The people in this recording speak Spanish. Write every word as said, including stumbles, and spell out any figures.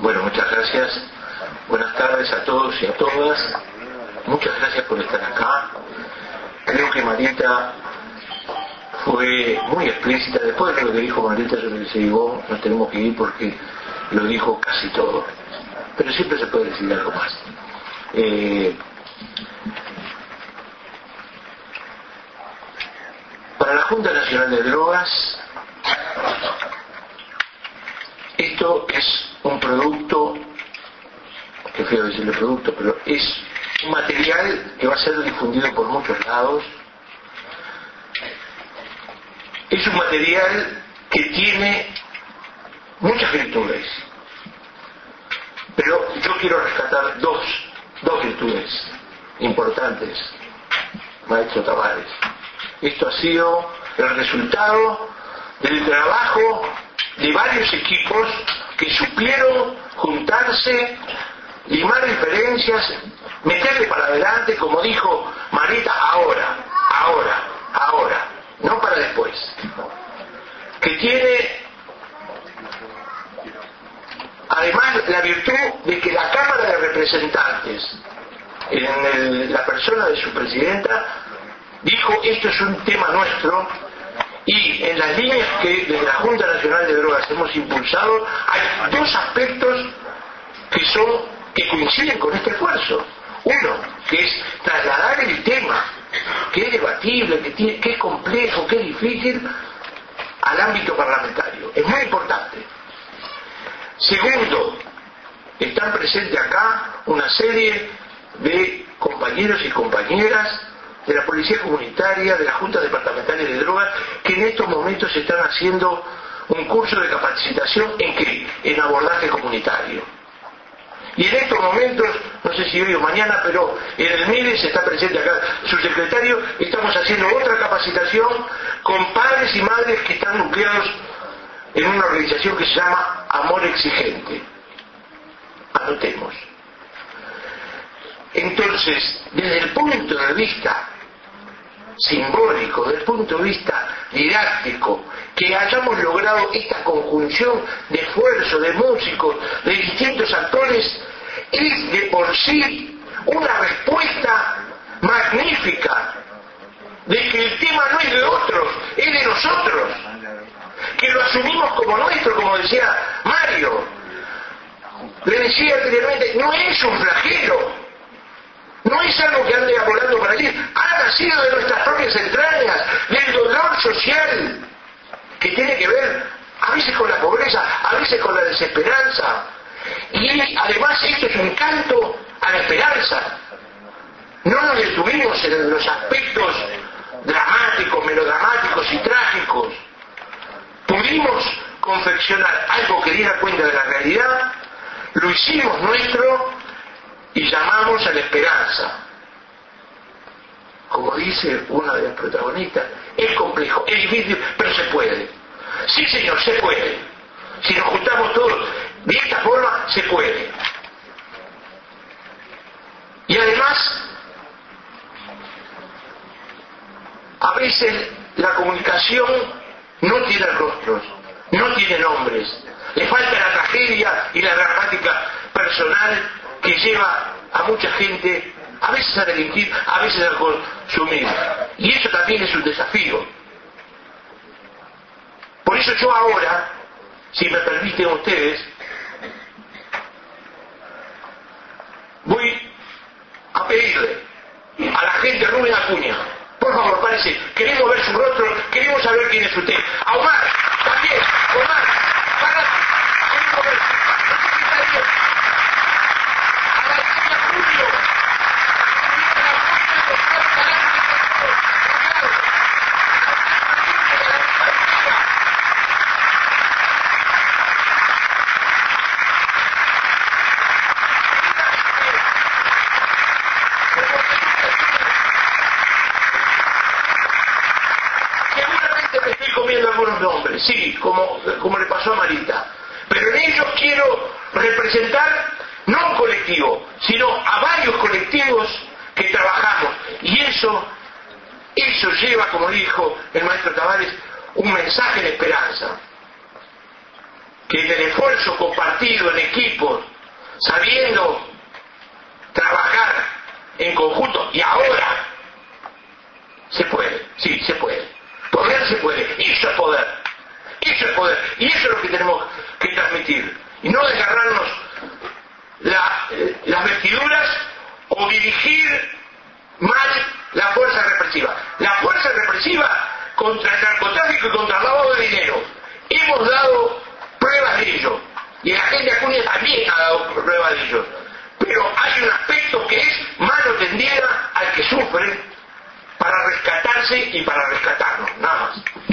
Bueno, muchas gracias. Buenas tardes a todos y a todas. Muchas gracias por estar acá. Creo que Marita fue muy explícita. Después de lo que dijo Marita, yo le decía, digo, nos tenemos que ir porque lo dijo casi todo. Pero siempre se puede decir algo más. Eh, para la Junta Nacional de Drogas, esto es un producto, qué feo decirle producto, pero es un material que va a ser difundido por muchos lados. Es un material que tiene muchas virtudes, pero yo quiero rescatar dos, dos virtudes importantes, maestro Tavares. Esto ha sido el resultado del trabajo de varios equipos que supieron juntarse, limar diferencias, meterle para adelante, como dijo Marita, ahora, ahora, ahora, no para después. Que tiene además la virtud de que la Cámara de Representantes, en el, la persona de su presidenta, dijo esto es un tema nuestro, y en las líneas que desde la Junta Nacional de Drogas hemos impulsado hay dos aspectos que son que coinciden con este esfuerzo. Uno, que es trasladar el tema, que es debatible, que, tiene, que es complejo, que es difícil, al ámbito parlamentario. Es muy importante. Segundo, están presentes acá una serie de compañeros y compañeras de la Policía Comunitaria, de la Junta Departamental de Drogas, que en estos momentos están haciendo un curso de capacitación en qué, en abordaje comunitario. Y en estos momentos, no sé si hoy o mañana, pero en el MIDES está presente acá su secretario, estamos haciendo otra capacitación con padres y madres que están nucleados en una organización que se llama Amor Exigente. Anotemos. Entonces, desde el punto de vista simbólico, desde el punto de vista didáctico, que hayamos logrado esta conjunción de esfuerzo de músicos, de distintos actores, es de por sí una respuesta magnífica de que el tema no es de otros, es de nosotros, que lo asumimos como nuestro, como decía Mario. Le decía anteriormente, no es un flagelo, no es algo que ande volando por allí, ha nacido de nuestras propias entrañas, del dolor social, que tiene que ver a veces con la pobreza, a veces con la desesperanza. Y además esto es un canto a la esperanza. No nos detuvimos en los aspectos dramáticos, melodramáticos y trágicos. Pudimos confeccionar algo que diera cuenta de la realidad, lo hicimos nuestro y llamamos a la esperanza. Como dice una de las protagonistas, es complejo, es difícil, pero se puede. Sí, señor, se puede. Si nos juntamos todos de esta forma, se puede. Y además, a veces la comunicación no tiene rostros, no tiene nombres. Le falta la tragedia y la dramática personal que lleva a mucha gente, a veces a delinquir, a veces a consumir. Y eso también es un desafío. Por eso yo ahora, si me permiten ustedes, voy a pedirle a la gente, a Rubén Acuña, por favor, párese, queremos ver su rostro, queremos saber quién es usted. A Omar, también, Omar, para, queremos ver, a la chica Julio, nombres, sí, como, como le pasó a Marita, pero en ellos quiero representar no un colectivo, sino a varios colectivos que trabajamos, y eso eso lleva, como dijo el maestro Tavares, un mensaje de esperanza, que en el esfuerzo compartido en equipos Y eso es lo que tenemos que transmitir. Y no desgarrarnos la, eh, las vestiduras o dirigir mal la fuerza represiva. La fuerza represiva contra el narcotráfico y contra el lavado de dinero. Hemos dado pruebas de ello. Y el agente Acuña también ha dado pruebas de ello. Pero hay un aspecto que es mano tendida al que sufre para rescatarse y para rescatarnos, nada más.